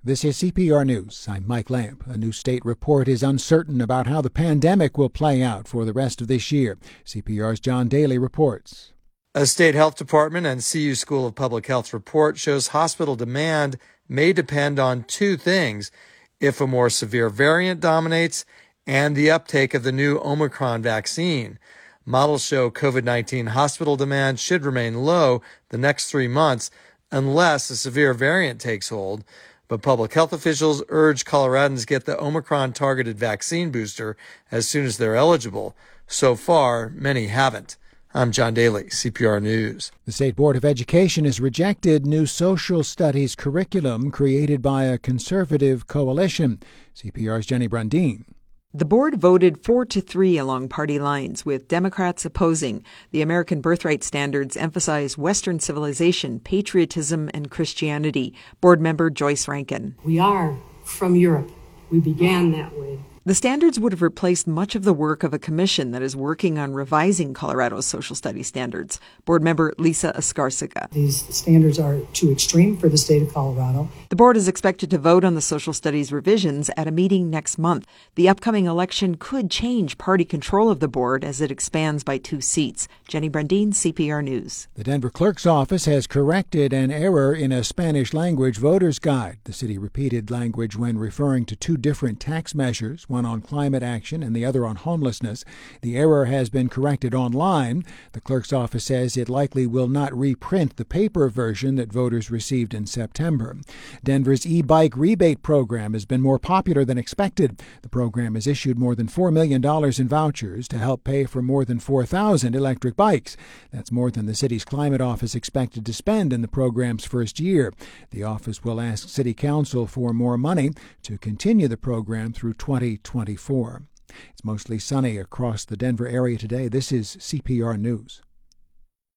This is CPR News. I'm Mike Lamp. A new state report is uncertain about how the pandemic will play out for the rest of this year. CPR's John Daly reports. A state health department and CU School of Public Health report shows hospital demand may depend on two things: if a more severe variant dominates and the uptake of the new Omicron vaccine. Models show COVID-19 hospital demand should remain low the next 3 months unless a severe variant takes hold. But public health officials urge Coloradans get the Omicron-targeted vaccine booster as soon as they're eligible. So far, many haven't. I'm John Daly, CPR News. The State Board of Education has rejected new social studies curriculum created by a conservative coalition. CPR's Jenny Brundin. The board voted 4-3 along party lines, with Democrats opposing. The American Birthright Standards emphasize Western civilization, patriotism, and Christianity. Board member Joyce Rankin. We are from Europe. We began that way. The standards would have replaced much of the work of a commission that is working on revising Colorado's social studies standards. Board member Lisa Escarcega. These standards are too extreme for the state of Colorado. The board is expected to vote on the social studies revisions at a meeting next month. The upcoming election could change party control of the board as it expands by 2 seats. Jenny Brundin, CPR News. The Denver Clerk's Office has corrected an error in a Spanish-language voter's guide. The city repeated language when referring to 2 different tax measures, one on climate action and the other on homelessness. The error has been corrected online. The clerk's office says it likely will not reprint the paper version that voters received in September. Denver's e-bike rebate program has been more popular than expected. The program has issued more than $4 million in vouchers to help pay for more than 4,000 electric bikes. That's more than the city's climate office expected to spend in the program's first year. The office will ask City Council for more money to continue the program through 2024. It's mostly sunny across the Denver area today. This is CPR News.